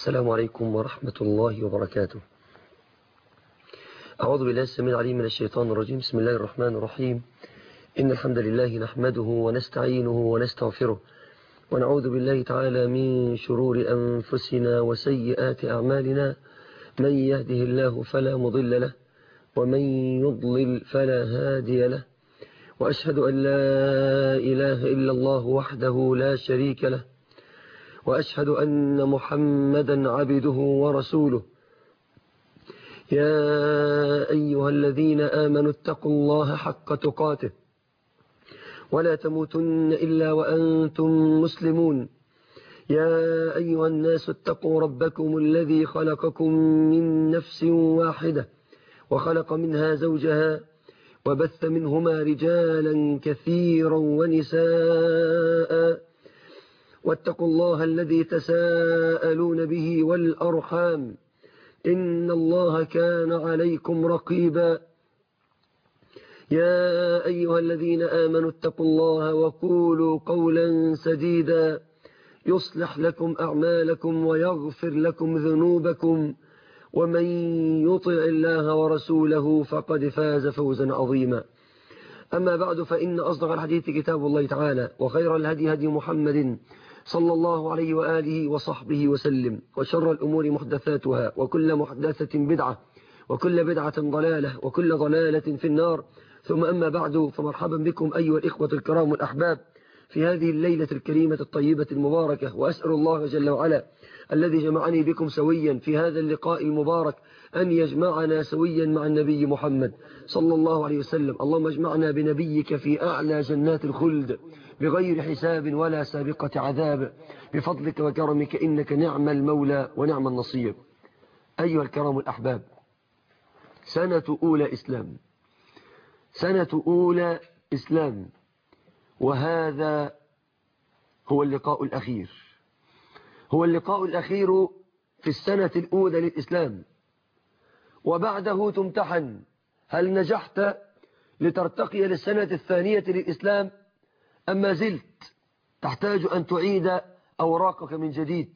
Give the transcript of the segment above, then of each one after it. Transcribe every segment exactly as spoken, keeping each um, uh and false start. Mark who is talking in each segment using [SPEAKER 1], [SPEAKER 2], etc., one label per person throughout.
[SPEAKER 1] السلام عليكم ورحمة الله وبركاته. أعوذ بالله السميع العليم من الشيطان الرجيم. بسم الله الرحمن الرحيم. إن الحمد لله نحمده ونستعينه ونستغفره ونعوذ بالله تعالى من شرور أنفسنا وسيئات أعمالنا. من يهده الله فلا مضل له ومن يضلل فلا هادي له، وأشهد أن لا إله إلا الله وحده لا شريك له، وأشهد أن محمدا عبده ورسوله. يا أيها الذين آمنوا اتقوا الله حق تقاته ولا تموتن إلا وأنتم مسلمون. يا أيها الناس اتقوا ربكم الذي خلقكم من نفس واحدة وخلق منها زوجها وبث منهما رجالا كثيرا ونساء، واتقوا الله الذي تساءلون به والأرحام إن الله كان عليكم رقيبا. يا أيها الذين آمنوا اتقوا الله وقولوا قولا سديدا يصلح لكم أعمالكم ويغفر لكم ذنوبكم، ومن يطع الله ورسوله فقد فاز فوزا عظيما. أما بعد، فإن أصدق الحديث كتاب الله تعالى، وخير الهدي هدي محمد صلى الله عليه وآله وصحبه وسلم، وشر الأمور محدثاتها، وكل محدثة بدعة، وكل بدعة ضلالة، وكل ضلالة في النار. ثم أما بعد، فمرحبا بكم أيها الإخوة الكرام والأحباب في هذه الليلة الكريمة الطيبة المباركة. وأسأل الله جل وعلا الذي جمعني بكم سويا في هذا اللقاء المبارك أن يجمعنا سويا مع النبي محمد صلى الله عليه وسلم. اللهم اجمعنا بنبيك في أعلى جنات الخلد بغير حساب ولا سابقة عذاب، بفضلك وكرمك، إنك نعم المولى ونعم النصير. أيها الكرام الأحباب، سنة أولى إسلام، سنة أولى إسلام، وهذا هو اللقاء الأخير، هو اللقاء الأخير في السنة الأولى للإسلام، وبعده تمتحن. هل نجحت لترتقي للسنة الثانية للإسلام أم ما زلت تحتاج أن تعيد أوراقك من جديد؟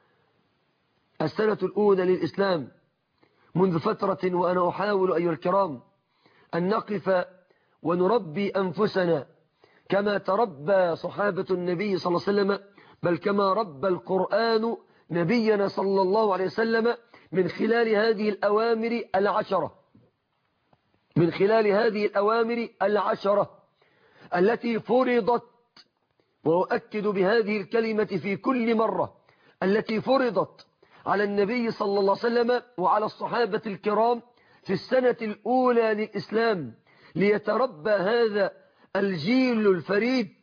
[SPEAKER 1] السنة الأولى للإسلام منذ فترة، وأنا أحاول أيها الكرام أن نقف ونربي أنفسنا كما تربى صحابة النبي صلى الله عليه وسلم، بل كما ربى القرآن نبينا صلى الله عليه وسلم، من خلال هذه الأوامر العشرة، من خلال هذه الأوامر العشرة التي فرضت، وأؤكد بهذه الكلمة في كل مرة، التي فرضت على النبي صلى الله عليه وسلم وعلى الصحابة الكرام في السنة الأولى للإسلام، ليتربى هذا الجيل الفريد،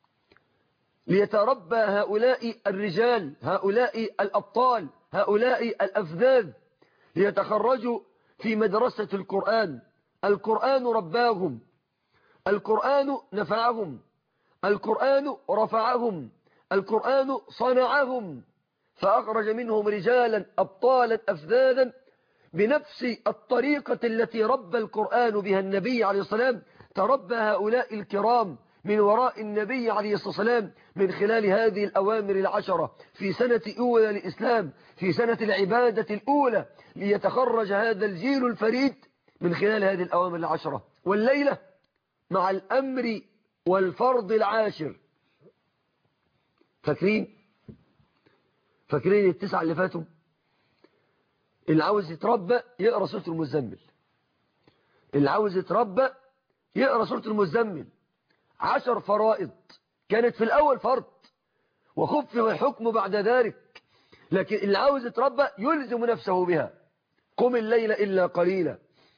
[SPEAKER 1] ليتربى هؤلاء الرجال، هؤلاء الأبطال، هؤلاء الأفذاذ، ليتخرجوا في مدرسة القرآن. القرآن رباهم، القرآن نفعهم، القرآن رفعهم، القرآن صنعهم، فأخرج منهم رجالا أبطالا أفذاذا بنفس الطريقة التي ربى القرآن بها النبي عليه الصلاة والسلام. تربى هؤلاء الكرام من وراء النبي عليه الصلاة والسلام من خلال هذه الأوامر العشرة في سنة أولى للإسلام، في سنة العبادة الأولى، ليتخرج هذا الجيل الفريد من خلال هذه الأوامر العشرة. والليلة مع الأمر والفرض العاشر. فاكرين فاكرين التسعة اللي فاتوا؟ اللي عاوز يتربى يقرأ سورة المزمل، اللي عاوز يتربى يقرأ سورة المزمل. عشر فرائض كانت في الأول فرض وخف الحكم بعد ذلك، لكن اللي عاوز يتربى يلزم نفسه بها. قم الليل إلا قليلا،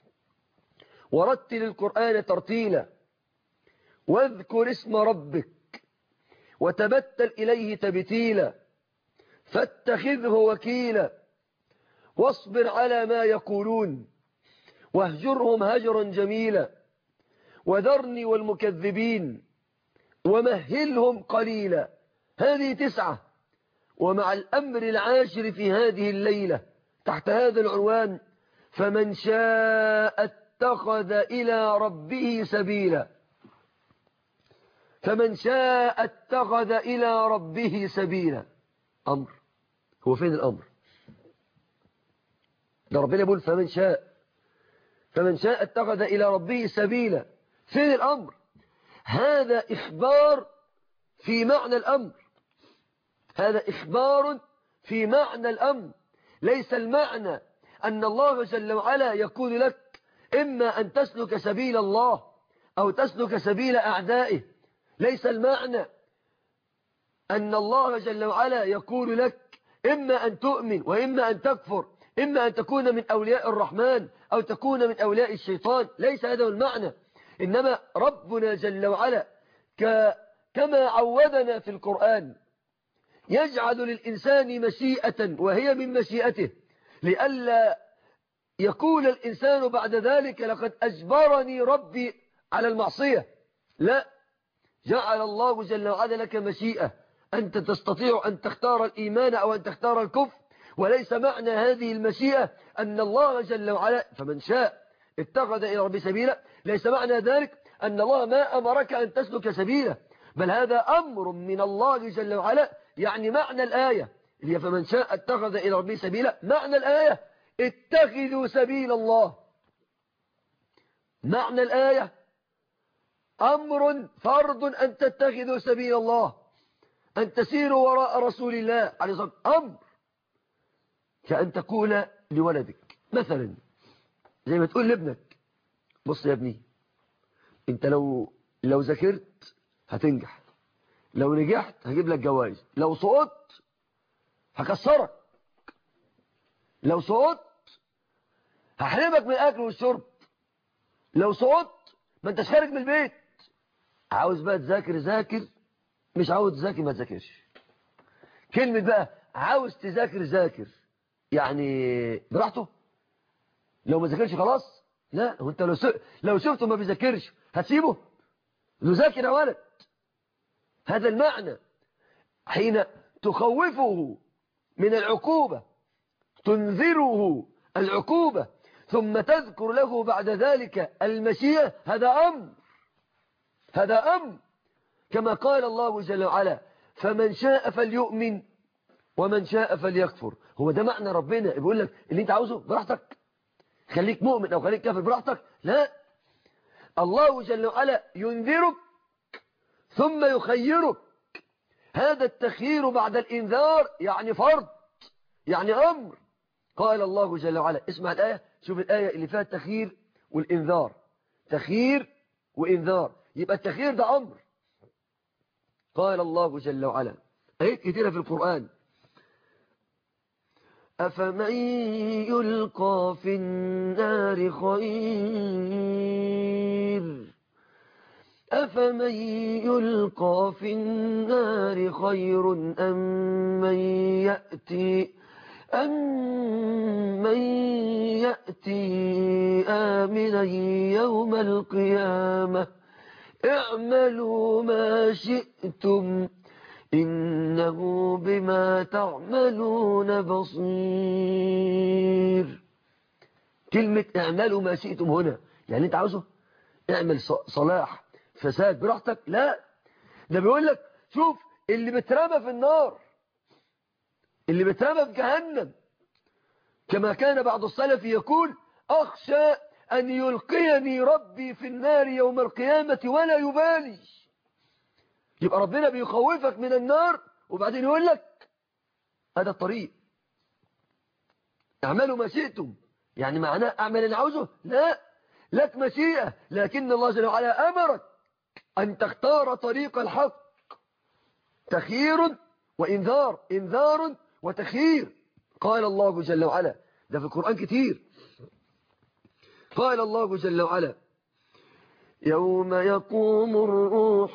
[SPEAKER 1] ورتل القرآن ترتيلا، واذكر اسم ربك، وتبتل إليه تبتيلا، فاتخذه وكيلا، واصبر على ما يقولون، واهجرهم هجرا جميلا، وذرني والمكذبين ومهلهم قليلا. هذه تسعة. ومع الأمر العاشر في هذه الليلة تحت هذا العنوان: فمن شاء اتخذ إلى ربه سبيلا. فمن شاء اتخذ إلى ربه سبيلا. أمر. هو فين الأمر؟ ده ربنا يقول فمن شاء فمن شاء اتخذ إلى ربه سبيلا. فين الأمر؟ هذا إخبار في معنى الأمر، هذا إخبار في معنى الأمر. ليس المعنى أن الله جل وعلا يقول لك إما أن تسلك سبيل الله أو تسلك سبيل أعدائه. ليس المعنى أن الله جل وعلا يقول لك إما أن تؤمن وإما أن تكفر، إما أن تكون من أولياء الرحمن أو تكون من أولياء الشيطان. ليس هذا المعنى. إنما ربنا جل وعلا كما عودنا في القرآن يجعل للإنسان مشيئة وهي من مشيئته، لئلا يقول الإنسان بعد ذلك لقد أجبرني ربي على المعصية. لا، جعل الله جل وعلا لك مشيئة، أنت تستطيع أن تختار الإيمان أو أن تختار الكفر. وليس معنى هذه المشيئة أن الله جل وعلا فمن شاء اتخذ إلى ربه سبيلا، ليس معنى ذلك أن الله ما أمرك أن تسلك سبيله، بل هذا أمر من الله جل وعلا. يعني معنى الآية اللي فمن شاء اتخذ إلى ربه سبيلا، معنى الآية اتخذوا سبيل الله. معنى الآية أمر فرض أن تتخذوا سبيل الله، أن تسيروا وراء رسول الله عليه الصلاة والسلام. أمر كأن تقول لولدك مثلا زي ما تقول لابنك بص يا ابني، انت لو لو ذاكرت هتنجح، لو نجحت هجيب لك جوائز، لو سقطت هكسرك، لو سقطت هحرمك من الاكل والشرب، لو سقطت ما انتش خارج من البيت. عاوز بقى تذاكر ذاكر، مش عاوز تذاكر ما تذاكرش. كلمة بقى عاوز تذاكر ذاكر يعني براحته، لو ما ذاكرش خلاص. لا، هو انت لو س... لو شفته ما بيذاكرش هتسيبه؟ يذاكر يا ولد. هذا المعنى. حين تخوفه من العقوبة، تنذره العقوبة، ثم تذكر له بعد ذلك المشيئة، هذا أمر، هذا أمر. كما قال الله جل وعلا فمن شاء فليؤمن ومن شاء فليكفر. هو ده معنى ربنا بيقول لك اللي انت عاوزه براحتك، خليك مؤمن أو خليك كافر براحتك. لا، الله جل وعلا ينذرك ثم يخيرك. هذا التخيير بعد الإنذار يعني فرض، يعني أمر. قال الله جل وعلا، اسمع الآية، شوف الآية اللي فيها التخيير والإنذار، تخيير وإنذار، يبقى التخيير ده أمر. قال الله جل وعلا آيات كثيرة في القرآن، أفمن يلقى في النار خير أفمن يلقى في النار خير أم من يأتي أم من يأتي آمنا يوم القيامة اعملوا ما شئتم إنه بما تعملون بصير. كلمة اعملوا ما شئتم هنا يعني انت عاوزه اعمل صلاح فساد براحتك؟ لا، ده بيقول لك شوف اللي بترمى في النار، اللي بترمى في جهنم، كما كان بعض السلف يقول أخشى أن يلقيني ربي في النار يوم القيامة ولا يبالي. يبقى ربنا بيخوفك من النار وبعدين يقول لك هذا الطريق، اعملوا ما شئتم، يعني معناه اعمل اللي عاوزه؟ لا، لك مشيئة، لكن الله جل وعلا أمرك أن تختار طريق الحق. تخيير وإنذار، إنذار وتخيير. قال الله جل وعلا، ده في القرآن كتير، قال الله جل وعلا يوم يقوم الروح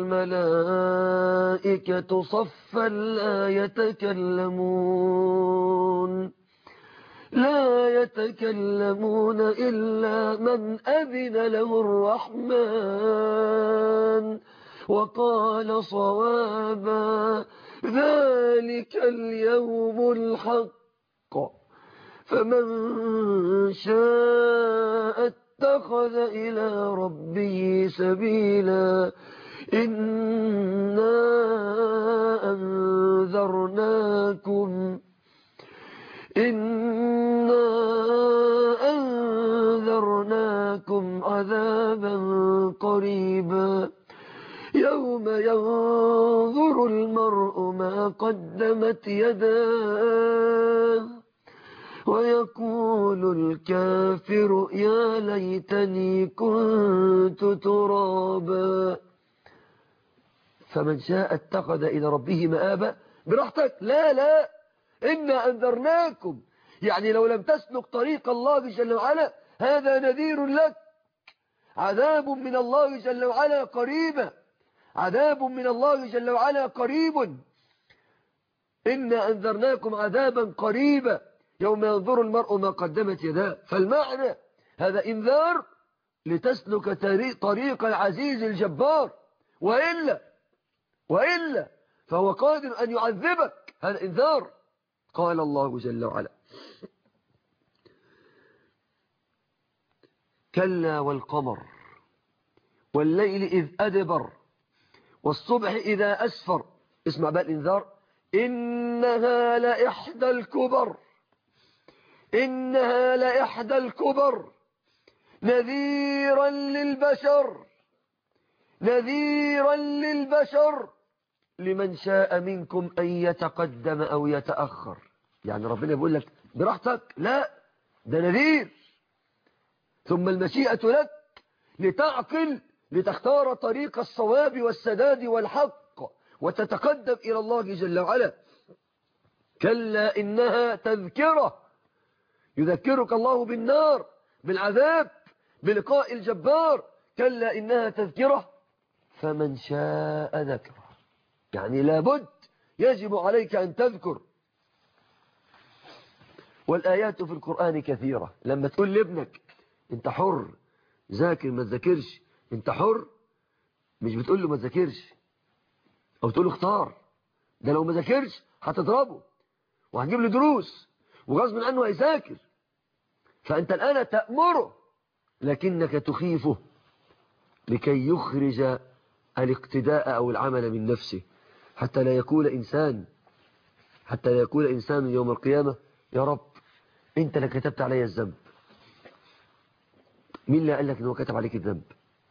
[SPEAKER 1] والملائكة صفا لا يتكلمون لا يتكلمون إلا من أذن له الرحمن وقال صوابا ذلك اليوم الحق فمن شاء اتخذ إلى ربه سبيلا إنا أنذرناكم إنا قريبا يوم ينظر المرء ما قدمت يداه ويقول الكافر يا ليتني كنت ترابا. فمن شاء اتخذ إلى ربه مآبا. براحتك، لا لا إنا أنذرناكم، يعني لو لم تسلك طريق الله جل وعلا هذا نذير لك، عذاب من الله جل وعلا قريبا، عذاب من الله جل وعلا قريب. إنا أنذرناكم عذابا قريبا يوم ينظر المرء ما قدمت يداه. فالمعنى هذا إنذار لتسلك طريق العزيز الجبار، وإلا وإلا فهو قادر أن يعذبك. هذا إنذار. قال الله جل وعلا كلا والقمر والليل إذ أدبر والصبح إذا أسفر. اسمع بقى الإنذار. إنها لإحدى الكبر، إنها لإحدى الكبر نذيرا للبشر، نذيرا للبشر لمن شاء منكم أن يتقدم أو يتأخر. يعني ربنا يقول لك براحتك، لا ده نذير. ثم المشيئة لك لتعقل، لتختار طريق الصواب والسداد والحق وتتقدم إلى الله جل وعلا. كلا إنها تذكرة، يذكرك الله بالنار، بالعذاب، بلقاء الجبار. كلا إنها تذكرة فمن شاء ذكره. يعني لابد، يجب عليك أن تذكر. والآيات في القرآن كثيرة. لما تقول لابنك انت حر، ذاكر ما تذاكرش، انت حر، مش بتقول له ما تذاكرش او تقول له اختار. ده لو ما ذاكرش هتضربه وهتجيب له دروس وغصب عنه هيذاكر. فانت الآن تأمره لكنك تخيفه لكي يخرج الاقتداء او العمل من نفسه، حتى لا يقول إنسان حتى لا يقول إنسان يوم القيامة يا رب أنت اللي كتبت علي الذنب. مين اللي قال لك أنه كتب عليك الذنب؟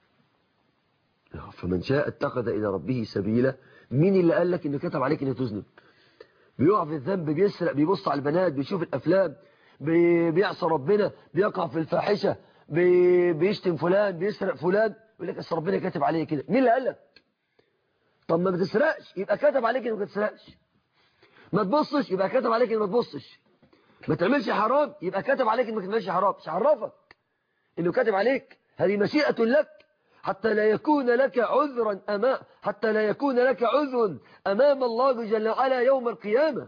[SPEAKER 1] فمن شاء اتخذ إلى ربه سبيلا. مين اللي قال لك أنه كتب عليك أنه تذنب؟ بيقع في الذنب، بيسرق، بيبص على البنات، بيشوف الأفلام، بيعصى ربنا، بيقع في الفاحشة، بيشتم فلان، بيسرق فلان، يقول لك أصل ربنا كاتب عليه كده. مين اللي قال لك؟ طب ما بتسرقش يبقى كتب عليك انك ما تسرقش، ما تبصش يبقى كتب عليك انك ما تبصش، ما تعملش حرام يبقى كتب عليك انك ما تعملش حرام. مش عرفك انه كاتب عليك؟ هذه مشيئة لك حتى لا يكون لك عذرا امام حتى لا يكون لك عذر امام الله جل وعلا يوم القيامة.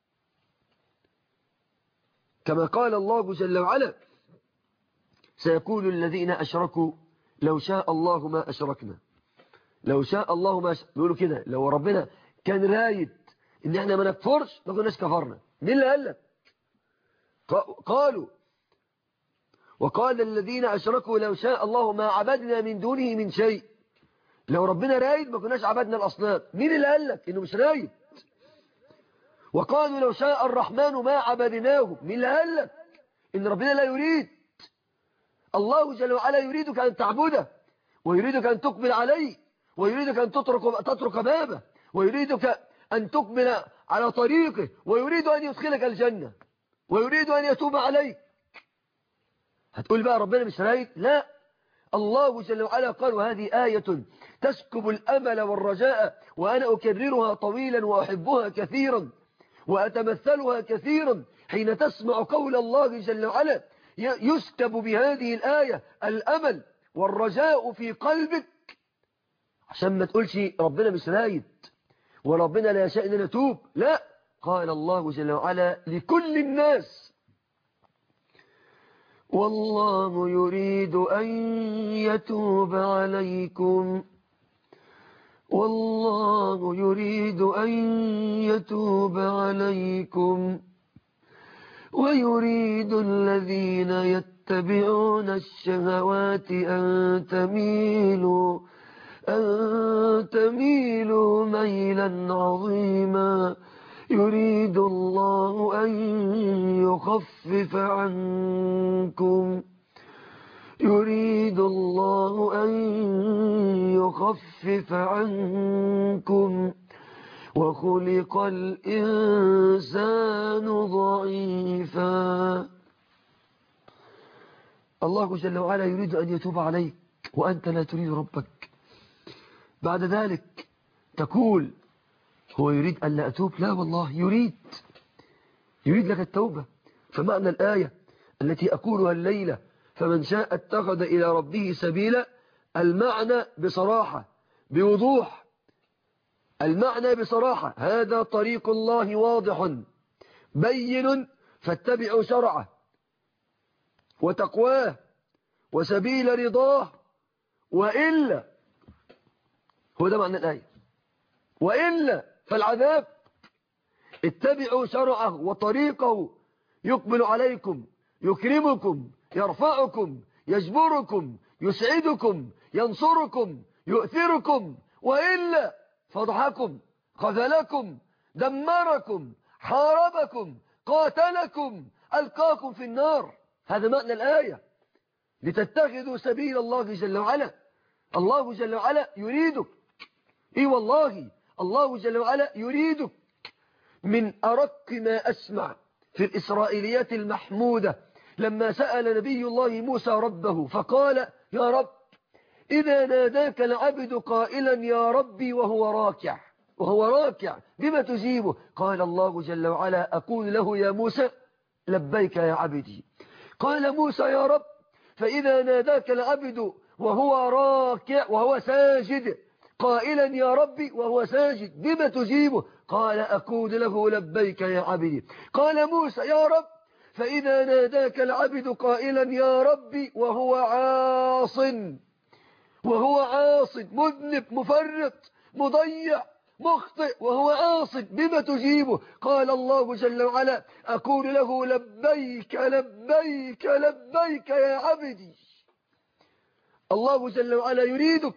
[SPEAKER 1] كما قال الله جل وعلا سيقول الذين اشركوا لو شاء الله ما اشركنا، لو شاء الله ما ش... بيقولوا كده، لو ربنا كان رايد ان احنا ما نكفرش ما كناش كفرنا. مين اللي قال لك؟ قالوا وقال الذين اشركوا لو شاء الله ما عبدنا من دونه من شيء. لو ربنا رايد ما كناش عبدنا الاصنام. مين اللي قال لك انه مش رايد؟ وقالوا لو شاء الرحمن ما عبدناه. مين اللي قال لك ان ربنا لا يريد؟ الله جل وعلا يريدك ان تعبده، ويريدك ان تقبل عليه، ويريدك أن تترك, تترك بابه، ويريدك أن تقبل على طريقه، ويريد أن يدخلك الجنة، ويريد أن يتوب عليك. هتقول بقى ربنا مش رايد؟ لا، الله جل وعلا قال وهذه آية تسكب الأمل والرجاء وأنا أكررها طويلا وأحبها كثيرا وأتمثلها كثيرا. حين تسمع قول الله جل وعلا يسكب بهذه الآية الأمل والرجاء في قلبك، عشان ما تقولش ربنا مش رايد وربنا لا يشاء ان نتوب. لا، قال الله جل وعلا لكل الناس والله يريد أن يتوب عليكم، والله يريد أن يتوب عليكم ويريد الذين يتبعون الشهوات أن تميلوا أن تميلوا ميلا عظيما. يريد الله أن يخفف عنكم يريد الله أن يخفف عنكم وخلق الإنسان ضعيفا. الله جل وعلا يريد أن يتوب عليك وأنت لا تريد ربك. بعد ذلك تقول هو يريد أن لا أتوب؟ لا والله يريد يريد لك التوبة. فمعنى الآية التي أقولها الليلة فمن شاء اتخذ إلى ربه سبيلا، المعنى بصراحة بوضوح، المعنى بصراحة هذا طريق الله واضح بين فاتبعوا شرعه وتقواه وسبيل رضاه، وإلا هو ده معنى الآية، وإلا فالعذاب. اتبعوا شرعه وطريقه يقبل عليكم، يكرمكم، يرفعكم، يجبركم، يسعدكم، ينصركم، يؤثركم، وإلا فضحكم، خذلكم، دمركم، حاربكم، قاتلكم، ألقاكم في النار. هذا معنى الآية، لتتخذوا سبيل الله جل وعلا. الله جل وعلا يريدك، إي والله الله جل وعلا يريدك. من أرق ما أسمع في الإسرائيليات المحمودة لما سأل نبي الله موسى ربه فقال يا رب إذا ناداك العبد قائلا يا ربي وهو راكع وهو راكع بما تجيبه؟ قال الله جل وعلا أقول له يا موسى لبيك يا عبدي. قال موسى يا رب فإذا ناداك العبد وهو راكع وهو ساجد قائلا يا ربي وهو ساجد بما تجيبه؟ قال أقول له لبيك يا عبدي. قال موسى يا رب فإذا ناداك العبد قائلا يا ربي وهو عاص وهو عاص مذنب مفرط مضيع مخطئ وهو عاص بما تجيبه؟ قال الله جل وعلا أقول له لبيك لبيك لبيك يا عبدي. الله جل وعلا يريدك.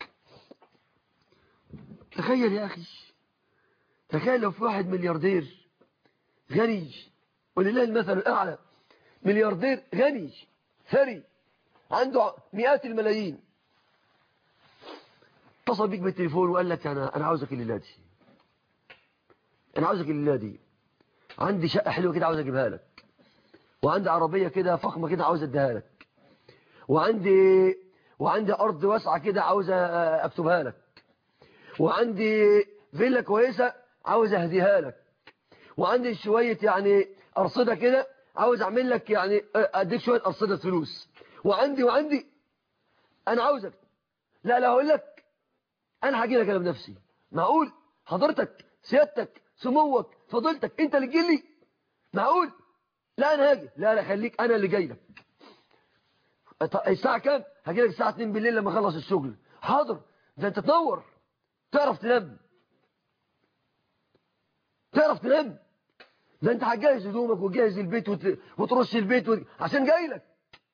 [SPEAKER 1] تخيل يا أخي، تخيل لو في واحد ملياردير غني ولله المثل الأعلى، ملياردير غني ثري عنده مئات الملايين، اتصل بيك بالتليفون وقال لك أنا أنا عاوزك الليلة دي، أنا عاوزك الليلة دي، عندي شقة حلوة كده عاوز أجيبها لك، وعندي عربية كده فخمة كده عاوز أديها لك، وعندي وعندي أرض واسعة كده عاوز أكتبها لك، وعندي فيلا كويسة عاوز أهديها لك، وعندي شوية يعني أرصدة كده عاوز أعمل لك يعني أديك شوية أرصدة فلوس، وعندي وعندي أنا عاوزك. لا لا هقول لك أنا هجي لك أنا بنفسي. معقول حضرتك سيادتك سموك فضيلتك أنت اللي تجي لي؟ معقول؟ لا أنا هاجي. لا لا خليك أنا اللي جاي لك. الساعة كام؟ هاجي لك الساعة اتنين بالليل لما أخلص الشغل. حاضر. ده أنت تنور، تعرف تنام، تعرف تنام. ده أنت هتجهز هدومك وتجهز البيت وت... وترش البيت وت... عشان جاي لك.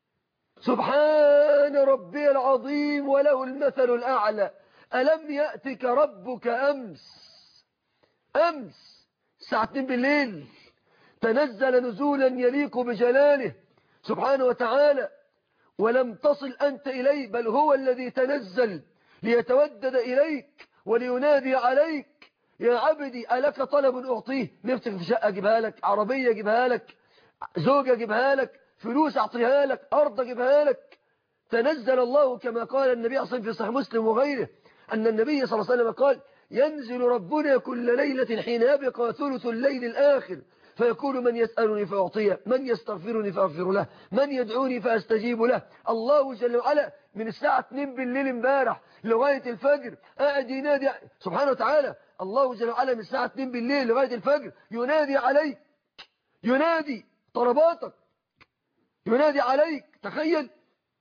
[SPEAKER 1] سبحان ربي العظيم وله المثل الأعلى. ألم يأتك ربك أمس أمس الساعة اتنين بالليل تنزل نزولا يليق بجلاله سبحانه وتعالى، ولم تصل أنت إليه، بل هو الذي تنزل ليتودد إليك ولينادي عليك يا عبدي ألك طلب أعطيه؟ نفسك في شقة أجيبها لك، عربية أجيبها لك، زوجة أجيبها لك، فلوس أعطيها لك، أرض أجيبها لك. تنزل الله كما قال النبي صلى الله عليه وسلم في صحيح مسلم وغيره أن النبي صلى الله عليه وسلم قال ينزل ربنا كل ليلة حين يبقى ثلث الليل الآخر فيقول من يسألني فأعطيه، من يستغفرني فأغفر له، من يدعوني فأستجيب له. الله جل وعلا من الساعة اتنين بالليل امبارح لغاية الفجر قاعد ينادي سبحانه وتعالى. الله جل وعلا من الساعة اتنين بالليل لغاية الفجر ينادي عليك، ينادي طلباتك، ينادي عليك. تخيل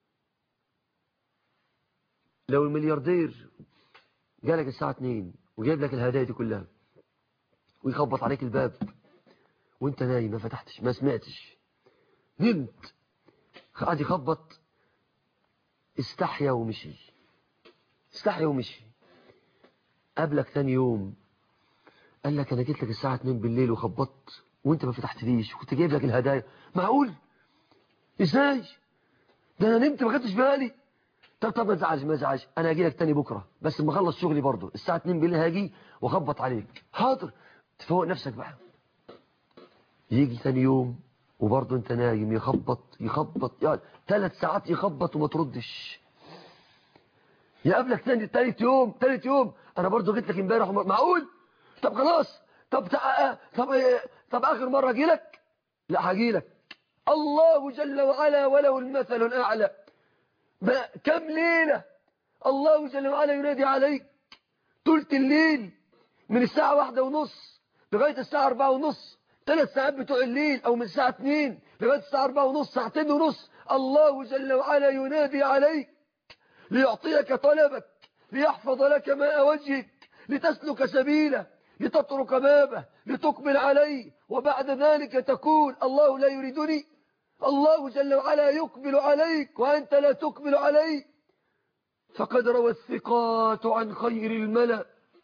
[SPEAKER 1] لو الملياردير جالك الساعة اتنين وجايب لك الهدايا دي كلها ويخبط عليك الباب وانت نايم ما فتحتش ما سمعتش نمت، قاعد يخبط، استحيا ومشي استحيا ومشي. قابلك ثاني يوم قال لك انا جيت لك الساعة اتنين بالليل وخبطت وانت ما فتحتليش وكنت جايب لك الهدايا. معقول؟ ازاي؟ ده انا نمت ما خدتش بالي. طب طب ما تزعلش ما تزعلش، انا هاجي لك تاني بكره بس لما اخلص شغلي برضه الساعه اتنين بالليل هاجي واخبط عليك. حاضر. تفوق نفسك بقى. يجي تاني يوم وبرضه انت نايم، يخبط يخبط يعني ثلاث ساعات يخبط وما تردش. يقابلك تاني تالت يوم تالت يوم انا برضه جيت لك امبارح. معقول؟ طب خلاص. طب طب طب, طب اخر مره اجي لك. لا هاجي لك. الله جل وعلا وله المثل الاعلى. كم ليله الله جل وعلا ينادي عليك ثلث الليل من الساعه واحدة ونص لغايه الساعه أربعة ونص، ثلاث ساعات بتوع الليل، او من الساعه اتنين لغايه الساعه أربعة ونص، ساعتين ونص. الله جل وعلا ينادي عليك ليعطيك طلبك، ليحفظ لك ماء وجهك، لتسلك سبيله، لتترك بابه، لتقبل عليه، وبعد ذلك تقول الله لا يريدني. الله جل وعلا يقبل عليك وأنت لا تقبل عليه. فقد روى الثقات عن خير الملأ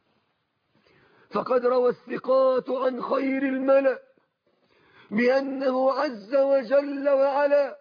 [SPEAKER 1] فقد روى الثقات عن خير الملأ بأنه عز وجل وعلا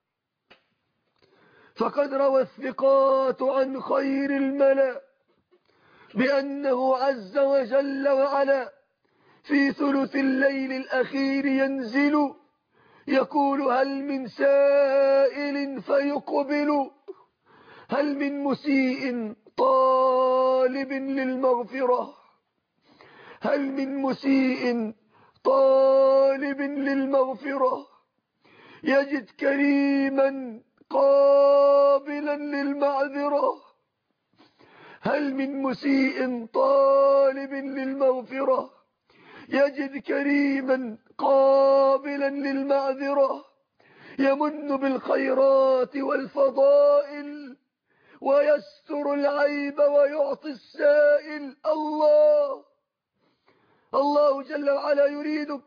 [SPEAKER 1] فقد روى الثقات عن خير الملأ بأنه عز وجل وعلا في ثلث الليل الأخير ينزل يقول هل من سائل فيقبل، هل من مسيء طالب للمغفرة، هل من مسيء طالب للمغفرة يجد كريما قابلا للمعذرة، هل من مسيء طالب للمغفرة يجد كريما قابلا للمعذرة يمن بالخيرات والفضائل ويستر العيب ويعطي السائل. الله الله جل وعلا يريدك،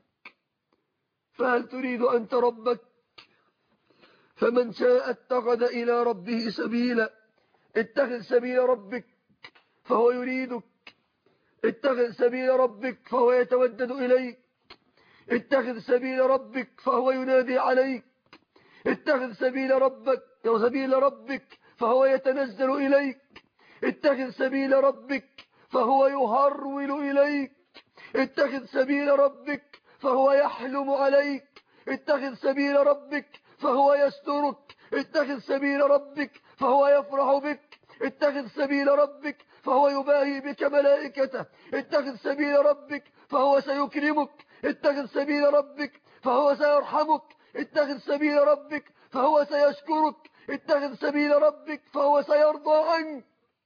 [SPEAKER 1] فهل تريد أنت ربك؟ فمن شاء اتخذ إلى ربه سبيلا. اتخذ سبيل ربك فهو يريدك، اتخذ سبيل ربك فهو يتودد إليك، اتخذ سبيل ربك فهو ينادي عليك، اتخذ سبيل ربك سبيل ربك فهو يتنزل إليك، اتخذ سبيل ربك فهو يهرول إليك، اتخذ سبيل ربك فهو يحلم عليك، اتخذ سبيل ربك فهو يسترك، اتخذ سبيل ربك فهو يفرح بك، اتخذ سبيل ربك فهو يباهي بك ملائكته، اتخذ سبيل ربك فهو سيكرمك، اتخذ سبيل ربك فهو سيرحمك، اتخذ سبيل ربك فهو سيشكرك، اتخذ سبيل ربك فهو سيرضى عنك.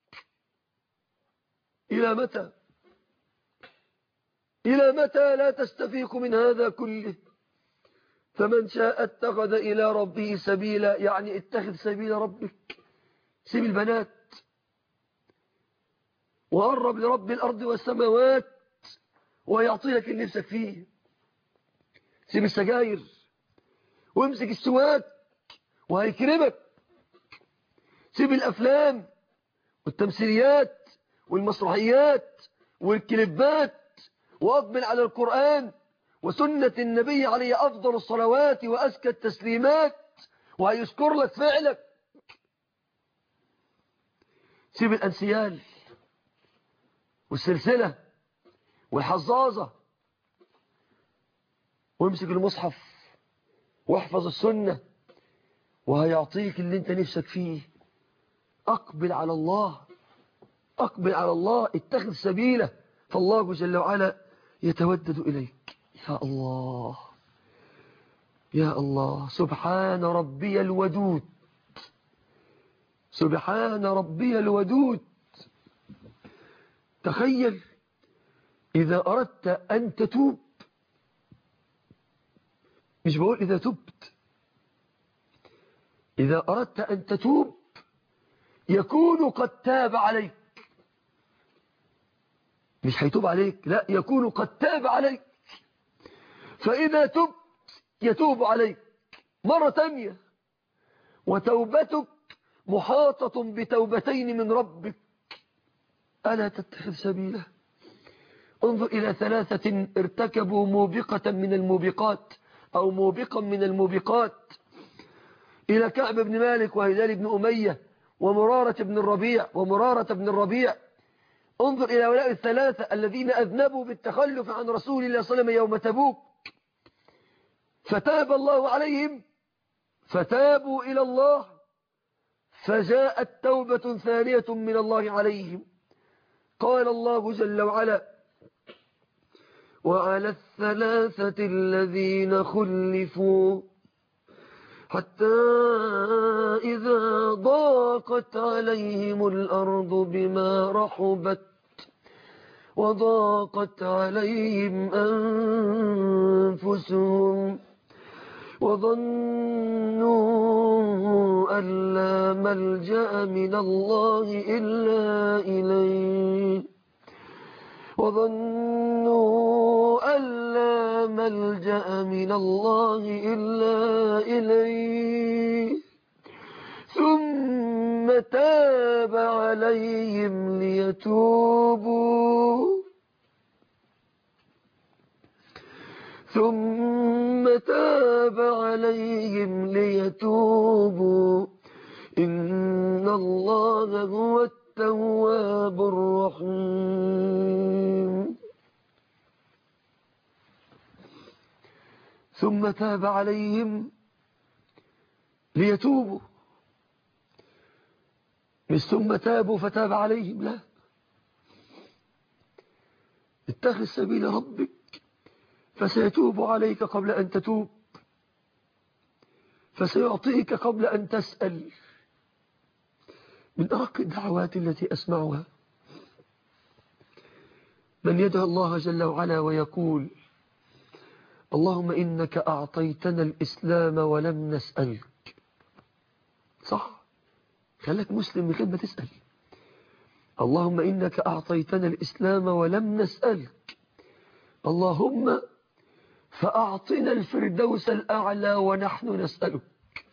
[SPEAKER 1] إلى متى؟ إلى متى لا تستفيق من هذا كله؟ فمن شاء اتخذ إلى ربه سبيلا، يعني اتخذ سبيل ربك. سيب البنات وقرب لرب الأرض والسماوات ويعطيك اللي نفسك فيه. سيب السجاير وامسك السواك وهيكرمك. سيب الأفلام والتمثيليات والمسرحيات والكليبات وأقبل على القرآن وسنة النبي عليه أفضل الصلوات وأزكى التسليمات وهيذكر لك فعلك. سيب الأنسيال والسلسلة والحظاظة وامسك المصحف واحفظ السنة وهيعطيك اللي انت نفسك فيه. أقبل على الله، أقبل على الله، اتخذ سبيله، فالله جل وعلا يتودد إليك. يا الله يا الله، سبحان ربي الودود، سبحان ربي الودود. تخيل إذا أردت أن تتوب، مش بقول إذا تبت، إذا أردت أن تتوب يكون قد تاب عليك، مش هيتوب عليك، لا، يكون قد تاب عليك. فإذا تبت يتوب عليك مرة تانية، وتوبتك محاطة بتوبتين من ربك. ألا تتخذ سبيله؟ انظر إلى ثلاثة ارتكبوا موبقة من الموبقات أو موبقا من الموبقات. إلى كعب بن مالك وهلال بن أمية ومرارة بن الربيع ومرارة بن الربيع. انظر إلى هؤلاء الثلاثة الذين أذنبوا بالتخلف عن رسول الله صلى الله عليه وسلم يوم تبوك، فتاب الله عليهم، فتابوا إلى الله، فجاءت توبة ثانية من الله عليهم. قال الله جل وعلا: وعلى الثلاثة الذين خلفوا حتى إذا ضاقت عليهم الأرض بما رحبت وضاقت عليهم أنفسهم وظنوا أن لا ملجأ من الله إلا إليه وظنوا أن لا ملجأ من الله إلا إليه ثم تاب عليهم ليتوبوا ثم تاب عليهم ليتوبوا إن الله هو التواب الرحيم. ثم تاب عليهم ليتوبوا، مش ثم تابوا فتاب عليهم، لا، اتخذ سبيل ربك فسيتوب عليك قبل أن تتوب، فسيعطيك قبل أن تسأل. من أرق الدعوات التي أسمعها من يدعو الله جل وعلا ويقول: اللهم إنك أعطيتنا الإسلام ولم نسألك. صح، خلك مسلم من غير ما تسأل. اللهم إنك أعطيتنا الإسلام ولم نسألك، اللهم فأعطنا الفردوس الأعلى ونحن نسألك.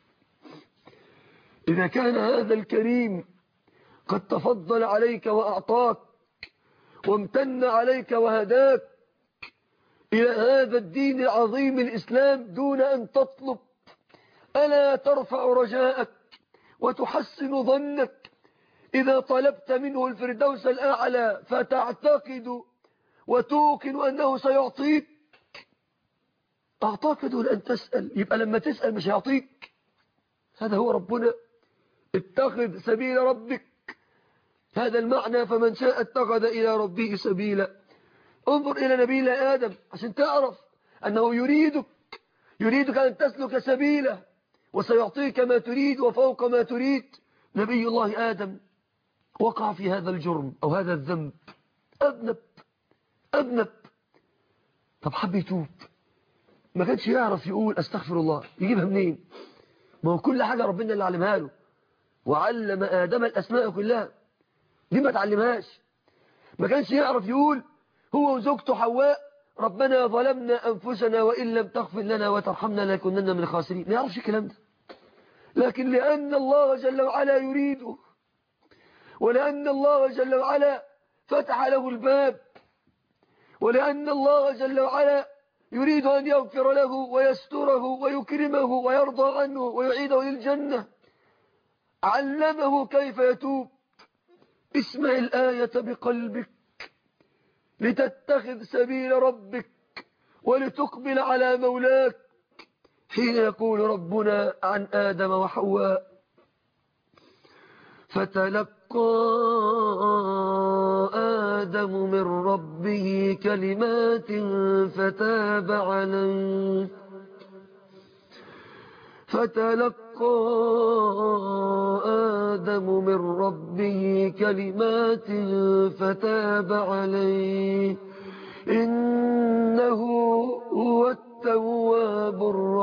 [SPEAKER 1] إذا كان هذا الكريم قد تفضل عليك وأعطاك وامتن عليك وهداك إلى هذا الدين العظيم الإسلام دون أن تطلب، ألا ترفع رجاءك وتحسن ظنك إذا طلبت منه الفردوس الأعلى فتعتقد وتوقن أنه سيعطيك؟ أعطاك دون أن تسأل، يبقى لما تسأل مش هيعطيك. هذا هو ربنا، اتخذ سبيل ربك، هذا المعنى. فمن شاء اتخذ إلى ربه سبيلا. انظر إلى نبي الله آدم عشان تعرف أنه يريدك يريدك أن تسلك سبيله وسيعطيك ما تريد وفوق ما تريد. نبي الله آدم وقع في هذا الجرم أو هذا الذنب، أذنب أذنب طب حب يتوب، ما كانش يعرف يقول أستغفر الله، يجيبها منين؟ ما هو كل حاجة ربنا اللي علمها له، وعلم آدم الأسماء كلها، دي ما تعلمهاش. ما كانش يعرف يقول هو وزوجته حواء ربنا ظلمنا أنفسنا وإن لم تغفر لنا وترحمنا لكننا من الخاسرين، ما يعرفش الكلام ده. لكن لأن الله جل وعلا يريده، ولأن الله جل وعلا فتح له الباب، ولأن الله جل وعلا يريد أن يغفر له ويستره ويكرمه ويرضى عنه ويعيده للجنة، علمه كيف يتوب. اسمع الآية بقلبك لتتخذ سبيل ربك ولتقبل على مولاك، حين يقول ربنا عن آدم وحواء: فتلقى آدم من ربه كلمات فتاب عليه فتلقى آدم من ربه كلمات فتاب عليه إنه هو التواب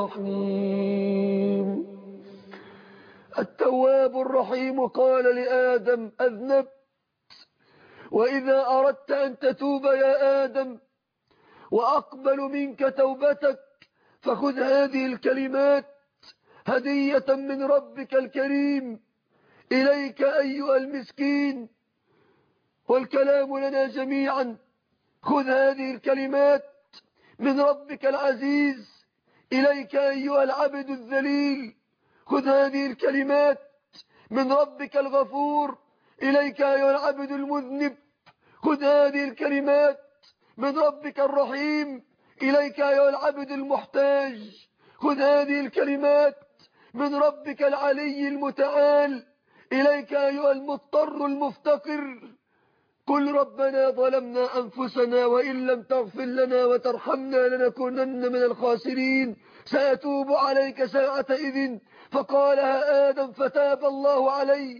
[SPEAKER 1] الرحيم. التواب الرحيم قال لآدم: أذنبت، وإذا أردت أن تتوب يا آدم وأقبل منك توبتك فخذ هذه الكلمات هدية من ربك الكريم إليك أيها المسكين، والكلام لنا جميعا. خذ هذه الكلمات من ربك العزيز إليك أيها العبد الذليل، خذ هذه الكلمات من ربك الغفور إليك أيها العبد المذنب. خذ هذه الكلمات من ربك الرحيم إليك أيها العبد المحتاج. خذ هذه الكلمات من ربك العلي المتعال إليك أيها المضطر المفتقر. قل ربنا ظلمنا أنفسنا وإن لم تغفر لنا وترحمنا لنكونن من الخاسرين سأتوب عليك ساعة إذن فقالها آدم فتاب الله عليه.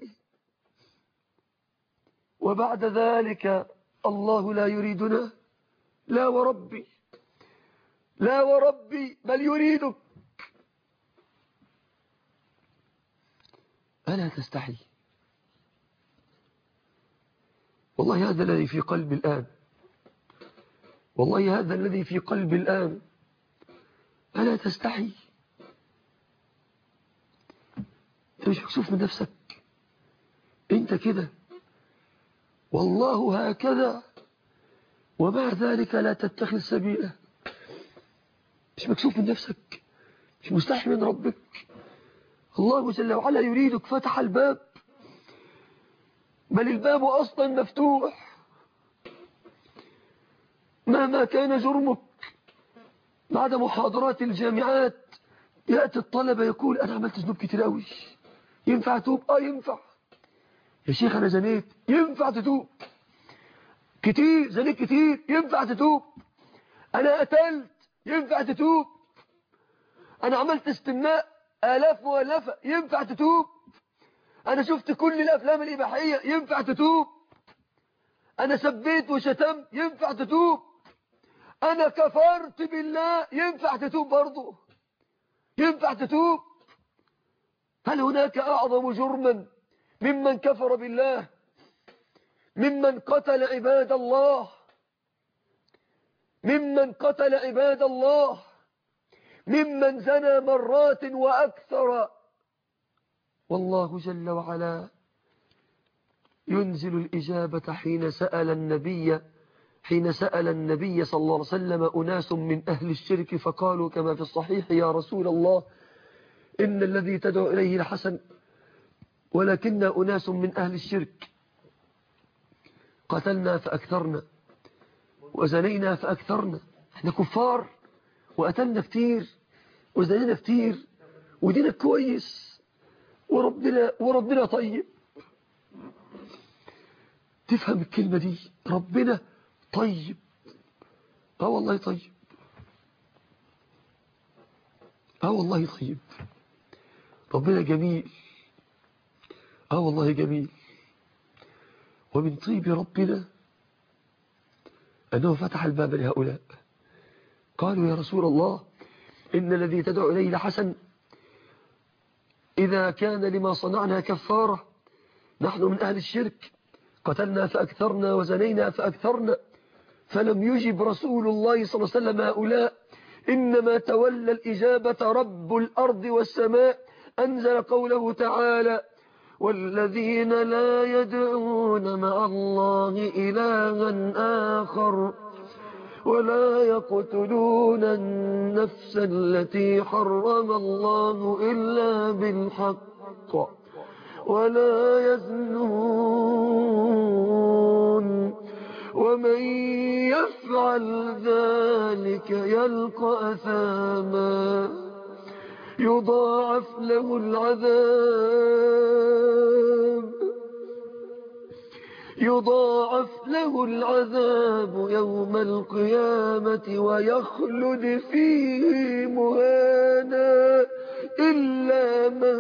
[SPEAKER 1] وبعد ذلك الله لا يريدنا، لا وربي، لا وربي، بل يريدك. ألا تستحي؟ والله هذا الذي في قلبي الآن، والله هذا الذي في قلبي الآن. ألا تستحي؟ أنت مش مكسوف من نفسك؟ أنت كده والله هكذا ومع ذلك لا تتخذ سبيله. مش مكسوف من نفسك، مش مستحي من ربك. الله جل وعلا يريدك، فتح الباب، بل الباب أصلا مفتوح. مهما كان جرمك بعد محاضرات الجامعات يأتي الطلبة يقول أنا عملت ذنوب كتير قوي، ينفع أتوب؟ آه ينفع. يا شيخ أنا زنيت، ينفع تتوب. كتير زنيت كتير، ينفع تتوب. أنا قتلت، ينفع تتوب. أنا عملت استمناء آلاف مؤلفة، ينفع تتوب. أنا شفت كل الأفلام الإباحية، ينفع تتوب. أنا سبيت وشتمت، ينفع تتوب. أنا كفرت بالله، ينفع تتوب برضه، ينفع تتوب. هل هناك أعظم جرما ممن كفر بالله، ممن قتل عباد الله، ممن قتل عباد الله، ممن زنى مرات وأكثر؟ والله جل وعلا ينزل الإجابة حين سأل النبي حين سأل النبي صلى الله عليه وسلم أناس من أهل الشرك فقالوا كما في الصحيح يا رسول الله إن الذي تدعو إليه لحسن ولكن أناس من أهل الشرك قتلنا فأكثرنا وزنينا فأكثرنا. احنا كفار وقتلنا كتير وزنينا كتير ودينا كويس وربنا, وربنا طيب. تفهم الكلمة دي؟ ربنا طيب. اه والله طيب، اه والله طيب. ربنا جميل، اه والله جميل. ومن طيب ربنا أنه فتح الباب لهؤلاء. قالوا يا رسول الله إن الذي تدعو إليه لحسن، إذا كان لما صنعنا كفارة، نحن من أهل الشرك قتلنا فأكثرنا وزنينا فأكثرنا. فلم يجب رسول الله صلى الله عليه وسلم هؤلاء، إنما تولى الإجابة رب الأرض والسماء. أنزل قوله تعالى والذين لا يدعون مع الله إلها آخر ولا يقتلون النفس التي حرم الله إلا بالحق ولا يزنون ومن يفعل ذلك يلقى أثاما يضاعف له العذاب يضاعف له العذاب يوم القيامة ويخلد فيه مهانا إلا من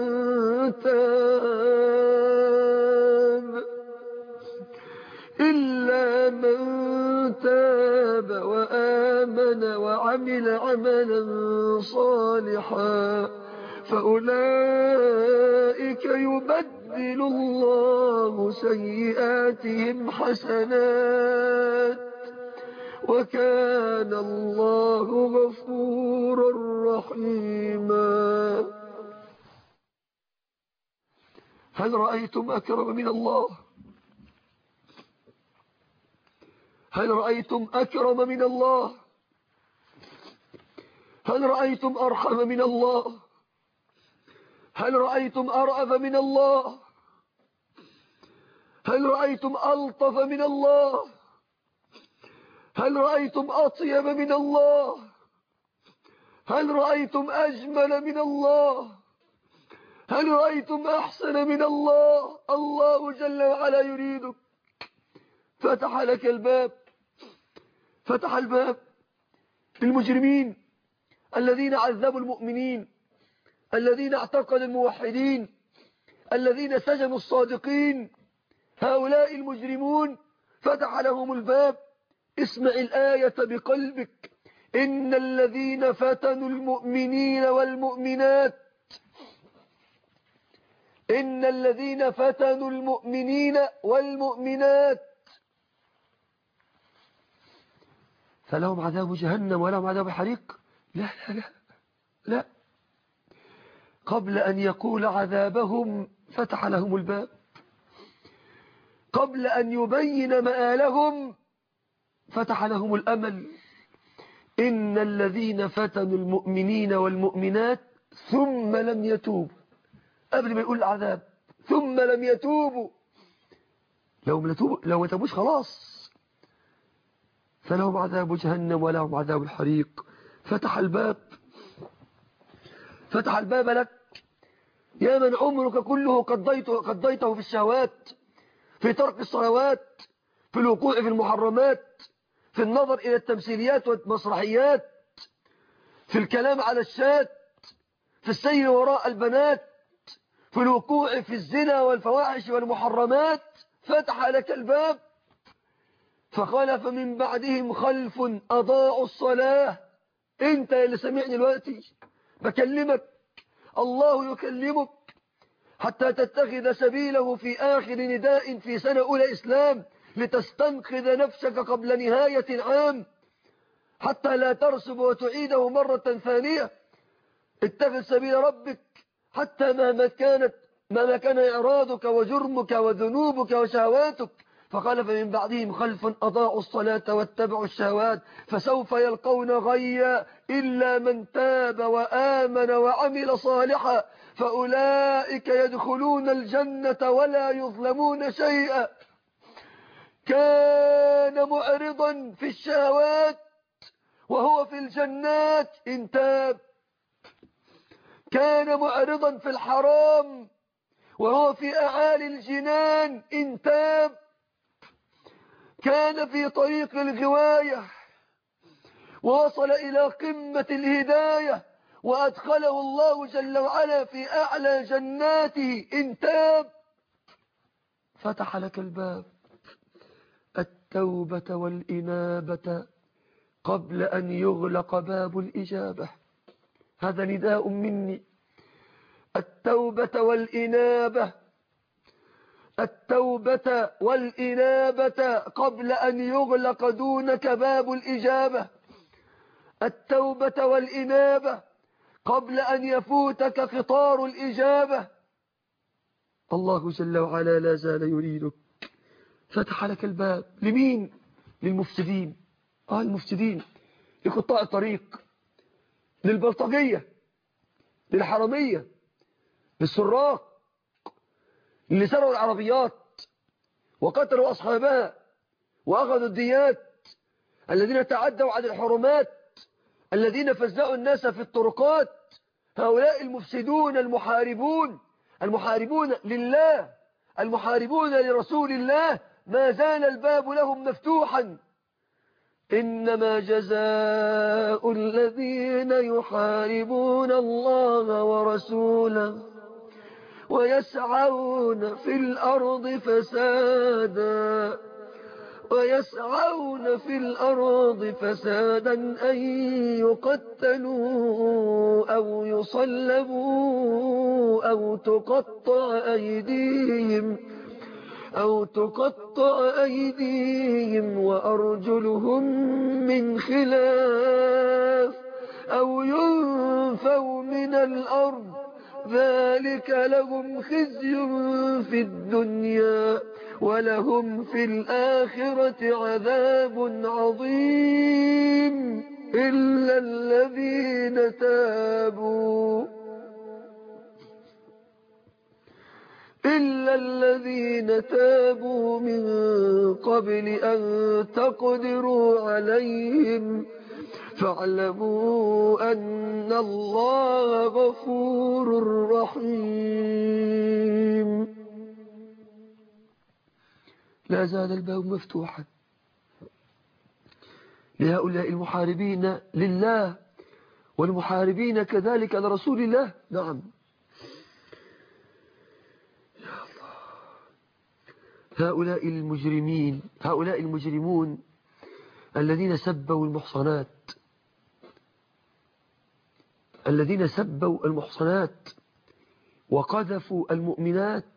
[SPEAKER 1] تاب إلا من تاب وآمن وعمل عملا صالحا فأولئك يبدل الله سيئاتهم حسنات وكان الله غفورا رحيما. هل رأيتم أكرم من الله؟ هل رأيتم أكرم من الله؟ هل رأيتم أرحم من الله؟ هل رأيتم أرأف من الله؟ هل رأيتم ألطف من الله؟ هل رأيتم أطيب من الله؟ هل رأيتم أجمل من الله؟ هل رأيتم أحسن من الله؟ الله جل وعلا يريدك، فتح لك الباب، فتح الباب للمجرمين الذين عذبوا المؤمنين، الذين اعتقلوا الموحدين، الذين سجنوا الصادقين. هؤلاء المجرمون فتح لهم الباب. اسمع الآية بقلبك: إن الذين فتنوا المؤمنين والمؤمنات إن الذين فتنوا المؤمنين والمؤمنات فلهم عذاب جهنم ولهم عذاب الحريق. لا لا لا لا، قبل أن يقول عذابهم فتح لهم الباب، قبل أن يبين مآلهم فتح لهم الأمل. إن الذين فتنوا المؤمنين والمؤمنات ثم لم يتوبوا، قبل ما يقول العذاب ثم لم يتوبوا، لو ما يتوبوا لو ما يتوبوش خلاص فلهم عذاب جهنم ولهم عذاب الحريق. فتح الباب، فتح الباب لك يا من عمرك كله قضيته, قضيته في الشهوات، في ترك الصلوات، في الوقوع في المحرمات، في النظر إلى التمثيليات والمسرحيات، في الكلام على الشات، في السير وراء البنات، في الوقوع في الزنا والفواحش والمحرمات. فتح لك الباب. فخلف من بعدهم خلف أضاعوا الصلاة. انت اللي سمعني دلوقتي بكلمك، الله يكلمك حتى تتخذ سبيله في آخر نداء في سنة أولى إسلام، لتستنقذ نفسك قبل نهاية العام، حتى لا ترسب وتعيده مرة ثانية. اتخذ سبيل ربك حتى مهما كانت مهما كان إعراضك وجرمك وذنوبك وشهواتك. فخلف من بعدهم خلف أضاعوا الصلاة واتبعوا الشهوات فسوف يلقون غيا إلا من تاب وآمن وعمل صالحا فأولئك يدخلون الجنة ولا يظلمون شيئا. كان معرضا في الشهوات وهو في الجنات إن تاب، كان معرضا في الحرام وهو في أعالي الجنان إن تاب، كان في طريق الغواية ووصل إلى قمة الهداية وأدخله الله جل وعلا في أعلى جناته إن تاب. فتح لك الباب، التوبة والإنابة قبل أن يغلق باب الإجابة. هذا نداء مني، التوبة والإنابة، التوبة والإنابة قبل أن يغلق دونك باب الإجابة، التوبة والإنابة قبل أن يفوتك قطار الإجابة. الله جل وعلا لا زال يريدك، فتح لك الباب. لمين؟ للمفسدين، آه المفسدين، لقطاع الطريق، للبلطجية، للحرامية، للسراق، اللي سرقوا العربيات وقتلوا أصحابها وأخذوا الديات، الذين تعدوا على الحرمات، الذين فزعوا الناس في الطرقات. هؤلاء المفسدون المحاربون، المحاربون لله، المحاربون لرسول الله، ما زال الباب لهم مفتوحا. إنما جزاء الذين يحاربون الله ورسوله ويسعون في الأرض فسادا ويسعون في الأرض فسادا أن يقتلوا أو يصلبوا أو تقطع أيديهم أو تقطع أيديهم وأرجلهم من خلاف أو ينفوا من الأرض. ذلك لهم خزي في الدنيا ولهم في الآخرة عذاب عظيم إلا الذين تابوا إلا الذين تابوا من قبل أن تقدروا عليهم فاعلموا أن الله غفور رحيم. لا زال الباب مفتوحا لهؤلاء المحاربين لله والمحاربين كذلك لرسول الله. نعم يا الله، هؤلاء المجرمين، هؤلاء المجرمون الذين سبوا المحصنات، الذين سبوا المحصنات وقذفوا المؤمنات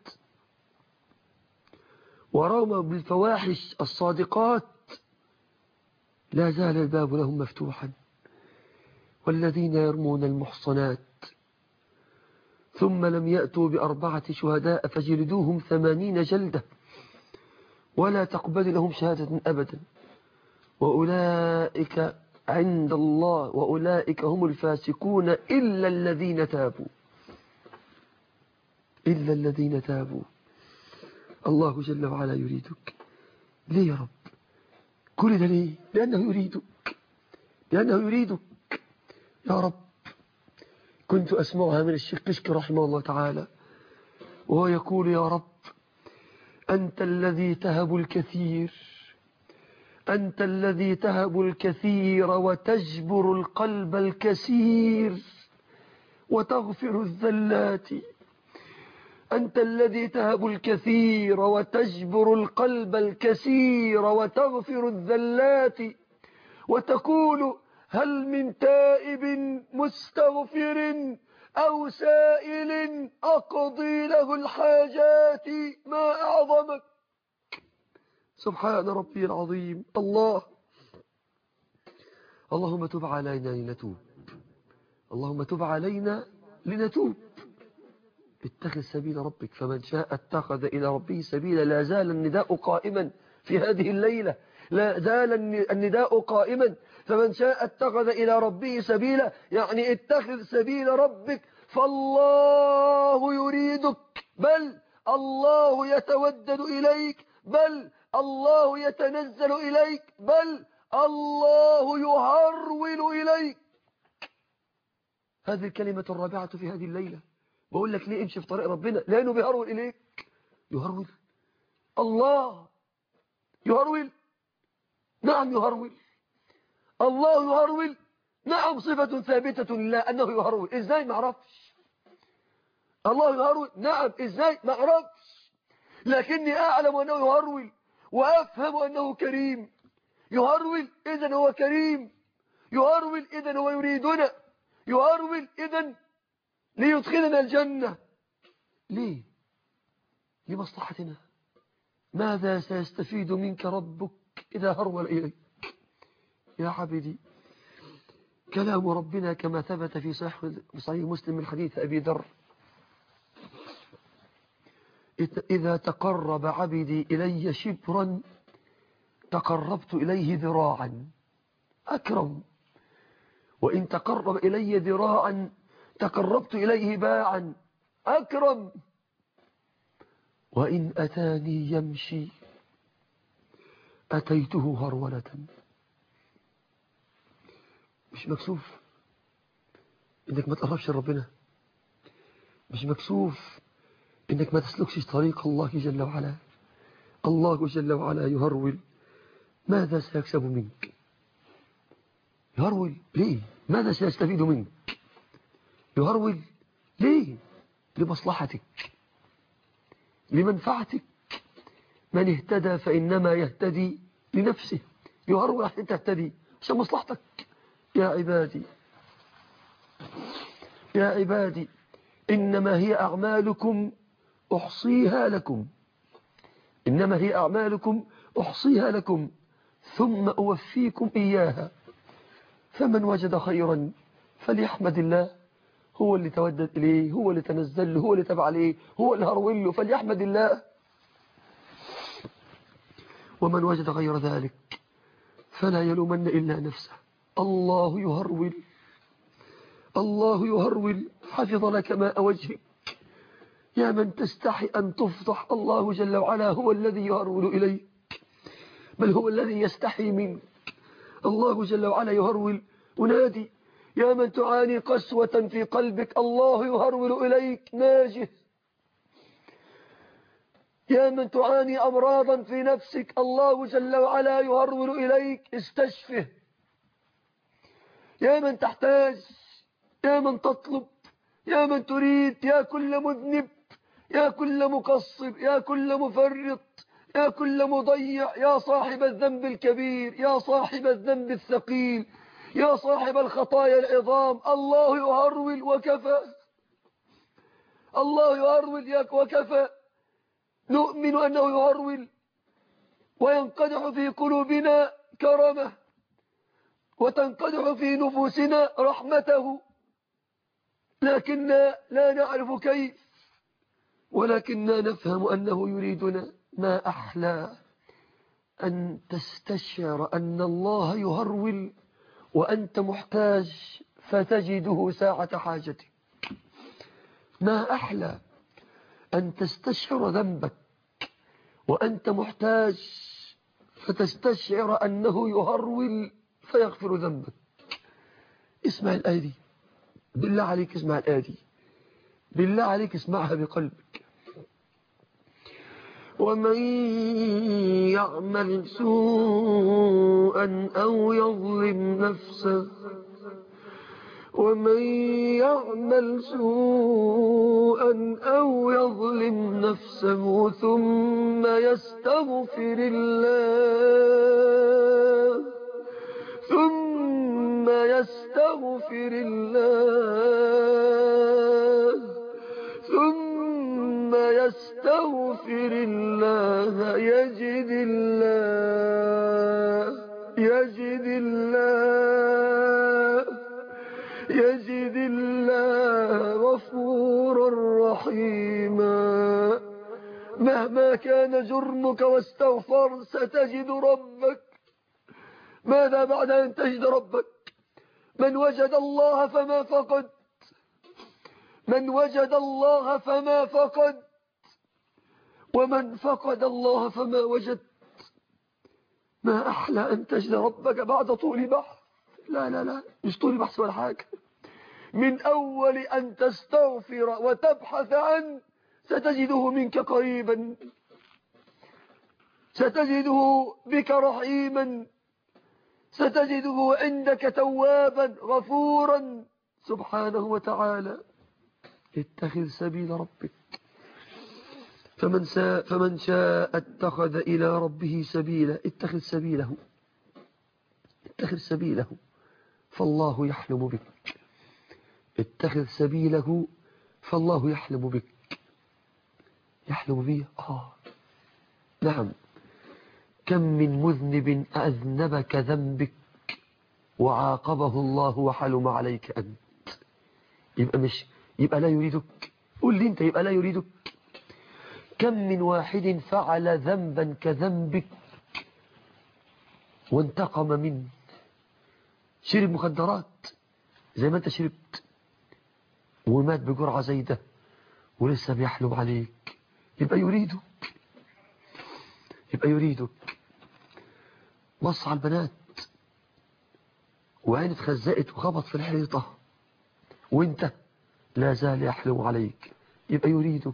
[SPEAKER 1] ورموا بالفواحش الصادقات، لا زال الباب لهم مفتوحا. والذين يرمون المحصنات ثم لم يأتوا بأربعة شهداء فجلدوهم ثمانين جلدة ولا تقبل لهم شهادة أبدا وأولئك عند الله وأولئك هم الفاسقون إلا الذين تابوا، إلا الذين تابوا. الله جل وعلا يريدك. ليه يا رب؟ كل ده ليه؟ لأنه يريدك، لأنه يريدك يا رب. كنت أسمعها من الشيخ كشك رحمه الله تعالى وهو يقول: يا رب أنت الذي تهب الكثير، أنت الذي تهب الكثير وتجبر القلب الكثير وتغفر الذلات. أنت الذي تهب الكثير وتجبر القلب الكثير وتغفر الذلات وتقول: هل من تائب مستغفر أو سائل أقضي له الحاجات ما أعظمك. سبحان ربي العظيم. الله اللهم تب علينا لنتوب، اللهم تب علينا لنتوب. اتخذ سبيل ربك فمن شاء اتخذ إلى ربه سبيلا. لا زال النداء قائما في هذه الليلة، لا زال النداء قائما. فمن شاء اتخذ إلى ربه سبيلا، يعني اتخذ سبيل ربك، فالله يريدك، بل الله يتودد إليك، بل الله يتنزل إليك، بل الله يهرول إليك. هذه الكلمة الرابعة في هذه الليلة. بقول لك ليه امشي في طريق ربنا؟ لأنه بيهرول إليك. يهرول الله، يهرول، نعم يهرول الله، يهرول نعم. صفة ثابتة لله أنه يهرول. إزاي؟ ما أعرفش. الله يهرول نعم. إزاي؟ ما أعرفش، لكني أعلم أنه يهرول وأفهم أنه كريم. يهرول إذن هو كريم، يهرول إذن هو يريدنا، يهرول إذن ليدخلنا الجنة. ليه؟ لمصلحتنا. ماذا سيستفيد منك ربك إذا هرول إليك؟ يا عبدي، كلام ربنا كما ثبت في صحيح مسلم من حديث أبي ذر: إذا تقرب عبدي إلي شبرا تقربت إليه ذراعا أكرم، وإن تقرب إلي ذراعا تقربت إليه باعا أكرم، وإن أتاني يمشي أتيته هرولة. مش مكسوف إنك ما تقربش لربنا؟ مش مكسوف إنك ما تسلكش طريق الله جل وعلا؟ الله جل وعلا يهرول. ماذا سيكسب منك؟ يهرول ليه؟ ماذا سيستفيد منك؟ يهرول ليه؟ لمصلحتك، لمنفعتك. من اهتدى فإنما يهتدي لنفسه. يهرول عشان تهتدي، عشان مصلحتك. يا عبادي، يا عبادي، إنما هي أعمالكم أحصيها لكم، إنما هي أعمالكم أحصيها لكم ثم أوفيكم إياها. فمن وجد خيرا فليحمد الله، هو اللي تودد إليه، هو اللي تنزل له، هو اللي تبع عليه، هو اللي هرول له، فليحمد الله. ومن وجد غير ذلك فلا يلومن إلا نفسه. الله يهرول، الله يهرول. حفظ لك ماء وجهك، يا من تستحي أن تفضح، الله جل وعلا هو الذي يهرول إليك، بل هو الذي يستحي منك. الله جل وعلا يهرول. ونادي يا من تعاني قسوة في قلبك، الله يهرول إليك، ناجه. يا من تعاني أمراضا في نفسك، الله جل وعلا يهرول إليك، استشفه. يا من تحتاج، يا من تطلب، يا من تريد، يا كل مذنب، يا كل مقصر، يا كل مفرط، يا كل مضيع، يا صاحب الذنب الكبير، يا صاحب الذنب الثقيل، يا صاحب الخطايا العظام، الله يهرول وكفى. الله يهرول وكفى. نؤمن أنه يهرول وينقدح في قلوبنا كرمه، وتنقدح في نفوسنا رحمته، لكننا لا نعرف كيف، ولكننا نفهم أنه يريدنا. ما أحلى أن تستشعر أن الله يهرول وأنت محتاج فتجده ساعة حاجتك. ما أحلى أن تستشعر ذنبك وأنت محتاج فتستشعر أنه يهرول فيغفر ذنبك. اسمع الآية دي، بالله عليك اسمع الآية دي، بالله عليك اسمعها بقلبك. ومن يعمل سوءا أو يظلم نفسه ومن يعمل سوءا أو يظلم نفسه ثم يستغفر الله ثم يستغفر الله ثم يستغفر الله يجد الله يجد الله يجد الله غفورا رحيما. مهما كان جرمك واستغفر ستجد ربك. ماذا بعد أن تجد ربك؟ من وجد الله فما فقد، من وجد الله فما فقد، ومن فقد الله فما وجد. ما أحلى أن تجد ربك بعد طول بحث. لا لا لا مش طول بحث ولا حاجة، من أول أن تستغفر وتبحث عنه ستجده منك قريبا، ستجده بك رحيما، ستجده عندك توابا غفورا سبحانه وتعالى. اتخذ سبيل ربك، فمن, فمن شاء اتخذ إلى ربه سبيلا. اتخذ سبيله، اتخذ سبيله فالله يحلم بك. اتخذ سبيله فالله يحلم بك. يحلم بي؟ آه نعم. كم من مذنب أذنب كذنبك وعاقبه الله وحلم عليك أنت. يبقى مش يبقى لا يريدك. قل لي أنت، يبقى لا يريدك. كم من واحد فعل ذنبا كذنبك وانتقم منه، شرب مخدرات زي ما انت شربت ومات بجرعة زي ده ولسه بيحلم عليك. يبقى يريدك، يبقى يريدك. بص على البنات وعينه اتخزقت وخبط في الحيطة وانت لا زال يحلم عليك. يبقى يريدك.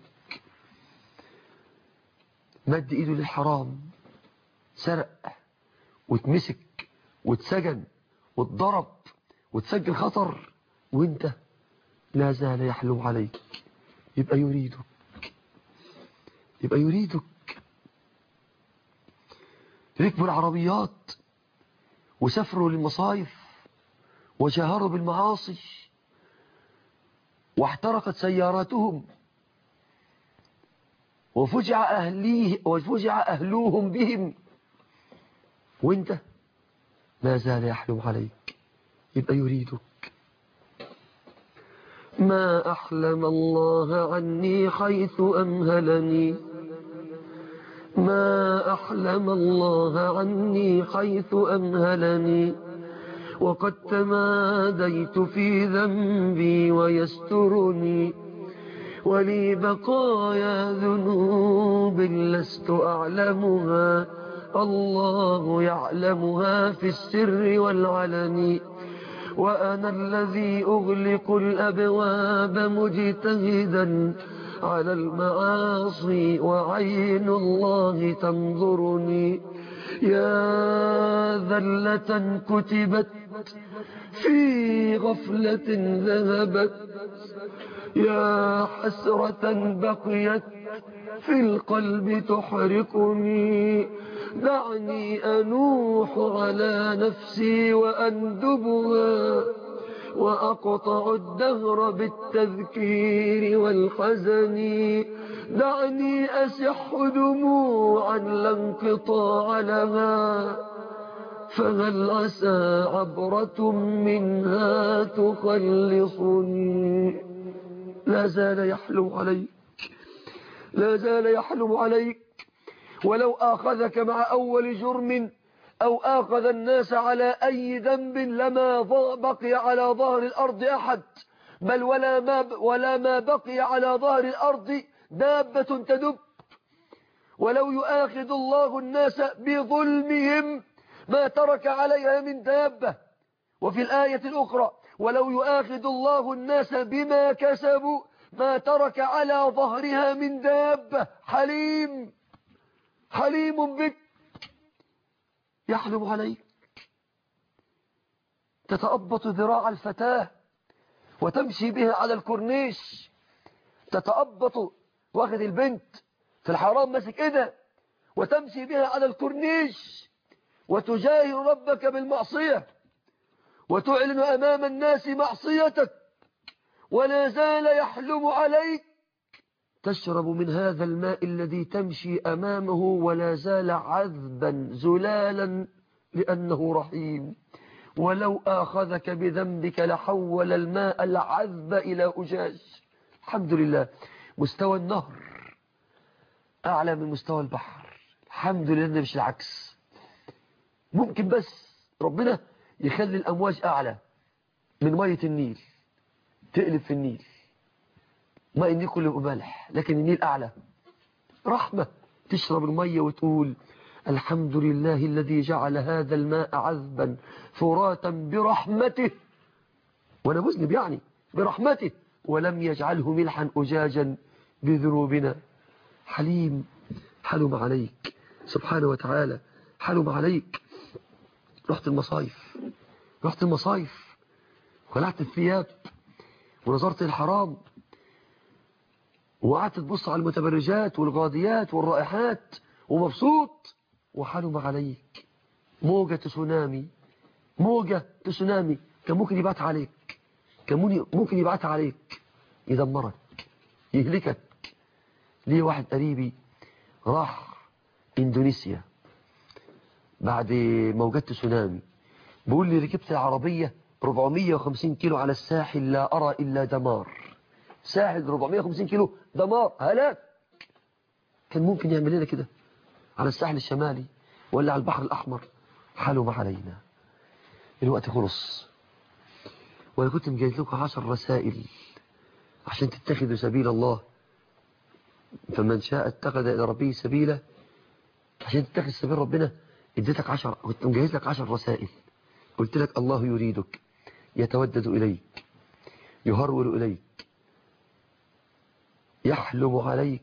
[SPEAKER 1] مد ايده للحرام، سرق واتمسك واتسجن واتضرب وتسجل خطر وانت لا زال يحلم عليك. يبقى يريدك، يبقى يريدك. ركبوا العربيات وسافروا للمصايف وجاهروا بالمعاصي واحترقت سياراتهم وفجع أهليه وفجع أهلوهم بهم وانت ما زال يحلم عليك. يبقى يريدك. ما أحلم الله عني حيث أمهلني، ما أحلم الله عني حيث أمهلني، وقد تماديت في ذنبي ويسترني، ولي بقايا ذنوب لست أعلمها، الله يعلمها في السر والعلن. وأنا الذي أغلق الأبواب مجتهدا على المعاصي، وعين الله تنظرني. يا ذلة كتبت في غفلة ذهبت، يا حسرة بقيت في القلب تحرقني. دعني أنوح على نفسي وأندبها، وأقطع الدهر بالتذكير والحزن. دعني أسح دموعا لا انقطاع لها، فهل عسى عبرة منها تخلصني. لا زال يحلم عليك، لا زال يحلم عليك، ولو آخذك مع أول جرم أو آخذ الناس على أي ذنب لما بقي على ظهر الأرض أحد، بل ولا ما, ولا ما بقي على ظهر الأرض دابة تدب. ولو يؤاخذ الله الناس بظلمهم ما ترك عليها من دابة. وفي الآية الأخرى ولو يؤاخذ الله الناس بما كسبوا ما ترك على ظهرها من دابة. حليم، حليم بك، يحلم عليك. تتأبط ذراع الفتاة وتمشي بها على الكورنيش، تتأبط واخد البنت في الحرام ماسك ايدها وتمشي بها على الكورنيش وتجاهر ربك بالمعصية وتعلن أمام الناس معصيتك، ولا زال يحلم عليك. تشرب من هذا الماء الذي تمشي أمامه ولا زال عذبا زلالا لأنه رحيم. ولو آخذك بذنبك لحول الماء العذب إلى أجاج. الحمد لله مستوى النهر أعلى من مستوى البحر، الحمد لله مش العكس. ممكن بس ربنا يخلي الأمواج أعلى من مية النيل تقلب في النيل، ماء النيل كله مالح لكن النيل أعلى. رحمة، تشرب المية وتقول الحمد لله الذي جعل هذا الماء عذبا فراتا برحمته، وانا مذنب يعني برحمته، ولم يجعله ملحا أجاجا بذنوبنا. حليم، حلم عليك سبحانه وتعالى، حلم عليك. رحت المصايف، رحت المصايف خلعت الثياب ونظرت الحرام وقعدت تبص على المتبرجات والغاضيات والرائحات ومبسوط، وحلم عليك موجة تسونامي، موجة تسونامي كان ممكن يبعت عليك، كان ممكن يبعت عليك يدمرك يهلكك. ليه واحد قريبي راح اندونيسيا بعد موجات تسونامي، بيقول لي ركبت العربية أربعمية وخمسين كيلو على الساحل لا أرى إلا دمار. ساحل أربعمية وخمسين كيلو دمار هلاك. كان ممكن يعمل لنا كده على الساحل الشمالي ولا على البحر الأحمر. حلم علينا. الوقت خلص وأنا كنت مجهز لكم عشر رسائل عشان تتخذوا سبيل الله، فمن شاء اتخذ إلى ربه سبيلا. عشان تتخذ سبيل ربنا اديتك عشر، كنت مجهز لك عشر رسائل. قلت لك الله يريدك، يتودد إليك، يهرول إليك، يحلم عليك.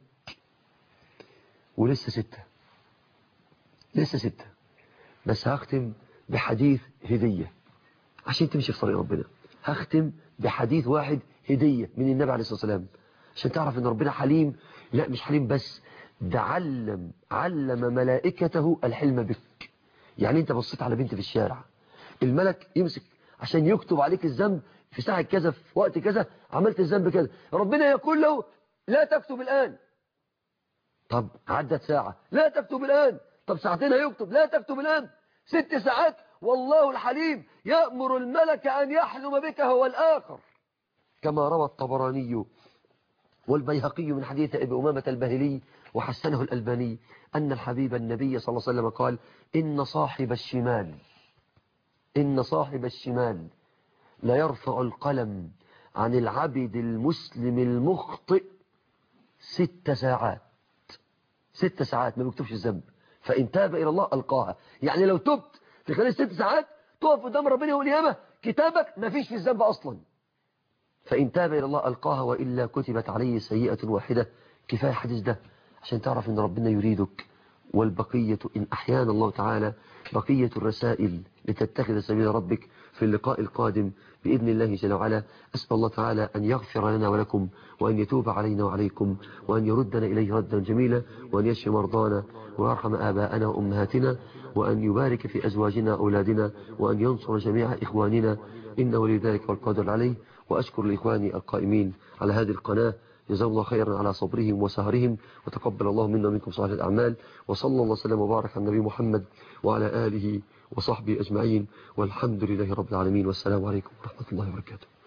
[SPEAKER 1] ولسه ستة، لسه ستة. بس هختم بحديث هدية عشان تمشي في طريق ربنا. هختم بحديث واحد هدية من النبي عليه الصلاة والسلام عشان تعرف ان ربنا حليم. لا مش حليم بس، ده علم علم ملائكته الحلم بك. يعني انت بصيت على بنت في الشارع، الملك يمسك عشان يكتب عليك الذنب في ساعة كذا في وقت كذا عملت الذنب كذا، ربنا يقول له لا تكتب الآن. طب عدت ساعة لا تكتب الآن، طب ساعتين هيكتب لا تكتب الآن، ست ساعات. والله الحليم يأمر الملك أن يحلم بك هو الآخر، كما روى الطبراني والبيهقي من حديث أبي أمامة الباهلي وحسنه الألباني أن الحبيب النبي صلى الله عليه وسلم قال إن صاحب الشمال إن صاحب الشمال لا يرفع القلم عن العبد المسلم المخطئ ست ساعات ست ساعات ما بيكتبش الذنب. فإن تاب إلى الله ألقاها. يعني لو تبت في خلال ست ساعات تقف قدام ربنا يوم القيامة كتابك ما فيش في الذنب أصلا. فإن تاب إلى الله ألقاها وإلا كتبت عليه سيئة واحدة. كفاية حديث ده عشان تعرف أن ربنا يريدك. والبقية إن أحيانا الله تعالى بقية الرسائل لتتخذ سبيل ربك في اللقاء القادم بإذن الله جل وعلا. أسأل الله تعالى أن يغفر لنا ولكم وأن يتوب علينا وعليكم وأن يردنا إليه ردا جميلا وأن يشفي مرضانا ويرحم آباءنا وأمهاتنا وأن يبارك في أزواجنا وأولادنا وأن ينصر جميع إخواننا إنه ولي ذلك والقادر عليه. وأشكر لإخواني القائمين على هذه القناة جزاهم الله خيرا على صبرهم وسهرهم وتقبل الله منا ومنكم صالح الأعمال. وصلى الله وسلم وبارك على النبي محمد وعلى آله وصحبه أجمعين والحمد لله رب العالمين والسلام عليكم ورحمة الله وبركاته.